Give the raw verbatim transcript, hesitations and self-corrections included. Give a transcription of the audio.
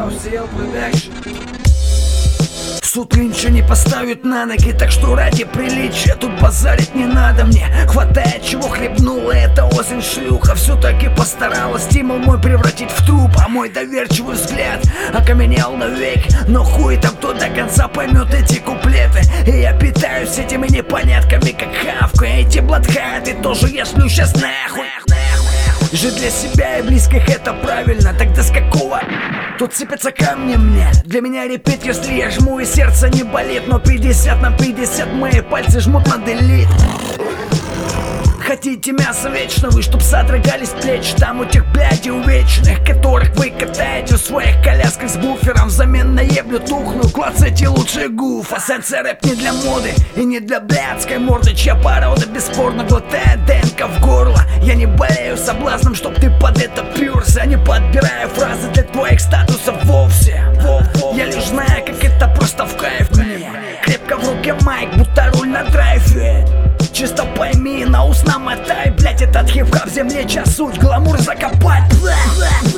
Суд ничего не поставит на ноги, так что ради приличия тут базарить не надо мне. Хватает чего хлебнула эта осень шлюха. Все-таки постаралась стимул мой превратить в труп. А мой доверчивый взгляд окаменел навеки. Но хуй там кто до конца поймет эти куплеты. И я питаюсь этими непонятками, как хавка. Эти блатхаты тоже я шлю сейчас нахуй. Жить для себя и близких это правильно. Тогда с какого? Тут сыпятся камни мне. Для меня репит, если я жму и сердце не болит. Но пятьдесят на пятьдесят мои пальцы жмут на делит. Хотите мясо вечно, вы чтоб содрогались плечи. Там у тех блядей увечных, которых вы катаете в своих колясках с буфером. Взамен на еблю тухлую, клацайте лучше гуф. А сенсей рэп не для моды и не для блядской морды, чья порода бесспорно глотает ДНК в горло. Я не болею соблазном, чтоб ты под это пёрся. Не подбираю фразы для твоих статусов вовсе. Я лишь знаю, как это просто в кайф мне. Крепко в руке майк, будто руль на драйве. Чисто пойми, на ус намотай, блять, этот хип-хап в земле, час суть, гламур закопать.